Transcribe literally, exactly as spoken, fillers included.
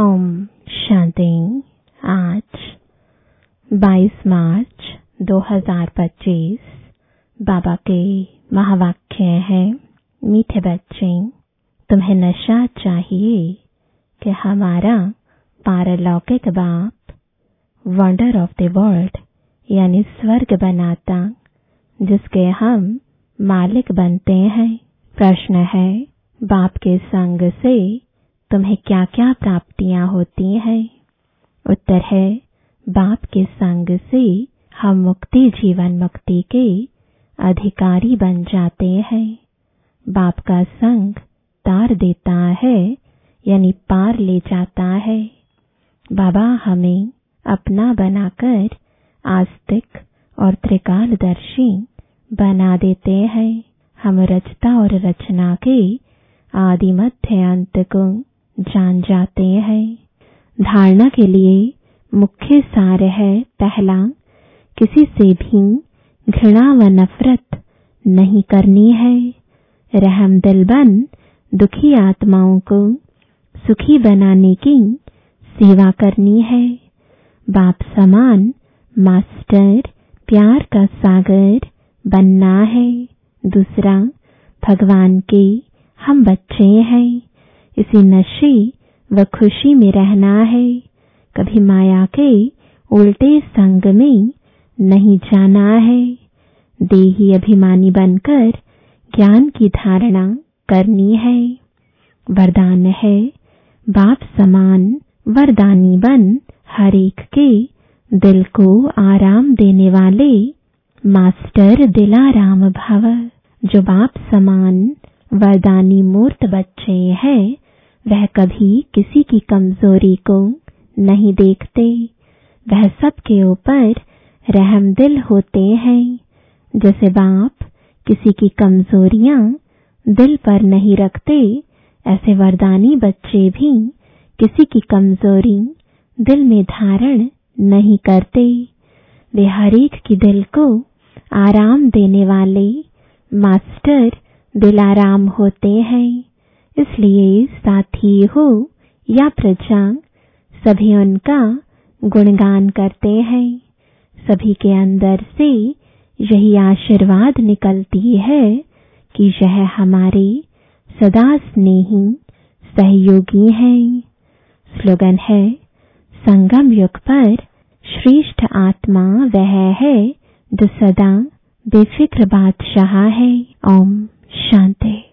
ओम शांति। आज बाईस मार्च दो हज़ार पच्चीस बाबा के महावाक्य है, मीठे बच्चे, तुम्हें नशा चाहिए कि हमारा पारलौकिक बाप वंडर ऑफ द वर्ल्ड यानी स्वर्ग बनाता, जिसके हम मालिक बनते हैं। प्रश्न है, बाप के संग से तुम्हें क्या क्या प्राप्तियां होती हैं? उत्तर है, बाप के संग से हम मुक्ति जीवन मुक्ति के अधिकारी बन जाते हैं। बाप का संग तार देता है यानी पार ले जाता है। बाबा हमें अपना बनाकर आस्तिक और त्रिकालदर्शी बना देते हैं। हम रचता और रचना के आदि मध्य अंत को जान जाते हैं। धारणा के लिए मुख्य सार है, पहला, किसी से भी घृणा व नफरत नहीं करनी है। रहम दिल बन दुखी आत्माओं को सुखी बनाने की सेवा करनी है। बाप समान मास्टर प्यार का सागर बनना है। दूसरा, भगवान के हम बच्चे हैं, इसी नशे व खुशी में रहना है। कभी माया के उल्टे संग में नहीं जाना है। देही अभिमानी बनकर ज्ञान की धारणा करनी है। वरदान है, बाप समान वरदानी बन हर एक के दिल को आराम देने वाले मास्टर दिलाराम भव। जो बाप समान वरदानी मूर्त बच्चे हैं, वह कभी किसी की कमजोरी को नहीं देखते। वह सबके ऊपर रहम दिल होते हैं। जैसे बाप किसी की कमजोरियां दिल पर नहीं रखते, ऐसे वरदानी बच्चे भी किसी की कमजोरी दिल में धारण नहीं करते। वे हर एक की दिल को आराम देने वाले मास्टर दिलाराम होते हैं। इसलिए साथी हो या प्रजा, सभी उनका गुणगान करते हैं। सभी के अंदर से यही आशीर्वाद निकलती है कि यह हमारे सदा स्नेही सहयोगी हैं। स्लोगन है, संगम युग पर श्रेष्ठ आत्मा वह है जो सदा बेफिक्र बादशाह है। ओम शांति।